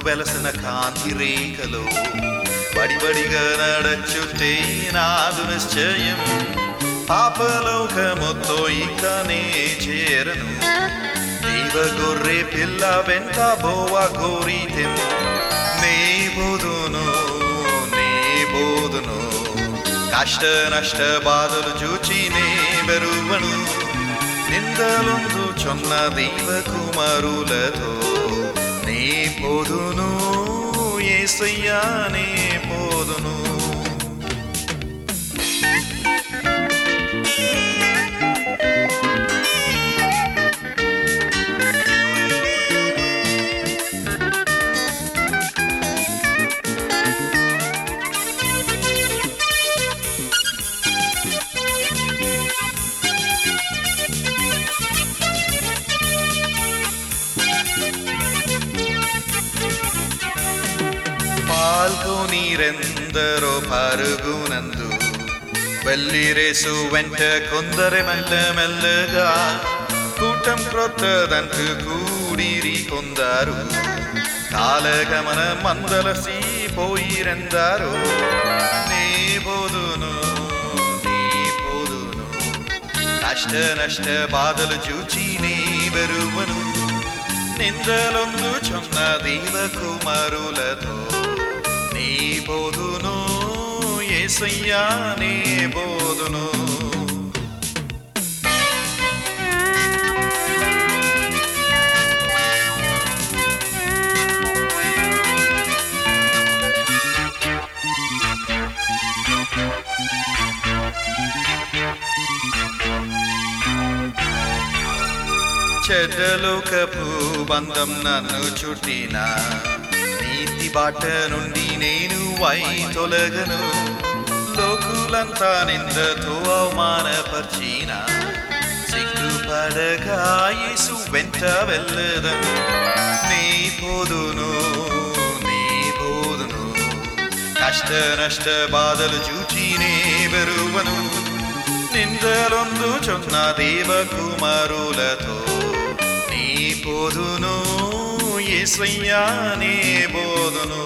వెలసిన కాంతి రేఖలో బడిబడిగా నడచుటే నాదు నిశ్చయం పాపలోకముతో ఇకనే చేరను దేవ గొర్రె పిల్ల వెంట బోవ కోరితెం నే బోధును కష్ట నష్ట బాధలు చూచి నే బెరువను నిందలొందు చొన్న దైవ కుమారులతో నే పోదును యేసయ్యా నే పోదును పాల్గొనిరెందరో పరుగునందు బల్లిరేసు వెంట కొందరే మెల్లమెల్లగా కూటం క్రొత్తదంటూ కూడిరి కొందరు కాలగమన మందలసిపోయిరెందరో నీ పోదును కష్ట నష్ట బాధలు చూచి నీ బెరువను నిందలొందు చొన్న దైవ కుమారులతో నీ బోధును యేసయ్యా నీ బోధును చెడ్డలోకపు బంధం నన్ను చుట్టిన నీతి బాట నుండి నేను వై తొలగను లోకులంతా నిందతో అవమానపరిచిన సిగ్గుపడగా యేసు వెంట వెళ్ళదను నీ పోదును కష్ట నష్ట బాధలు చూచి నే బెరువను నిందలొందు చొన్న దేవ కుమారులతో నీ పోదును యేసయ్యా నీ బోధును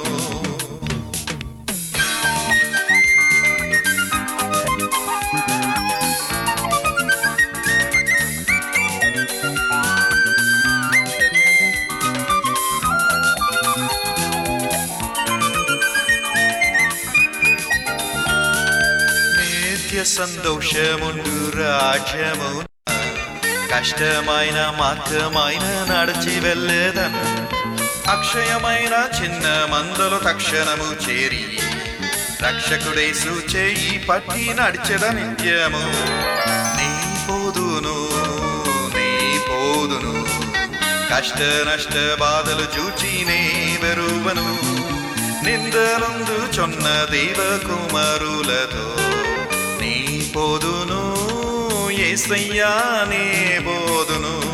నిత్య సంతోషముండు రాజ్యము కష్టమైన మార్గమైన నడిచి వెళ్ళేదను అక్షయమైన చిన్న మందలు తక్షణము చేరి రక్షకుడేసు చేయి పట్టి నడిచెద నిత్యము నీ పోదును కష్ట నష్ట బాధలు చూచి నే బెరువను నిందలొందు చొన్న దైవ కుమారులతో నీ పోదును యేసయ్యా నీ బోధును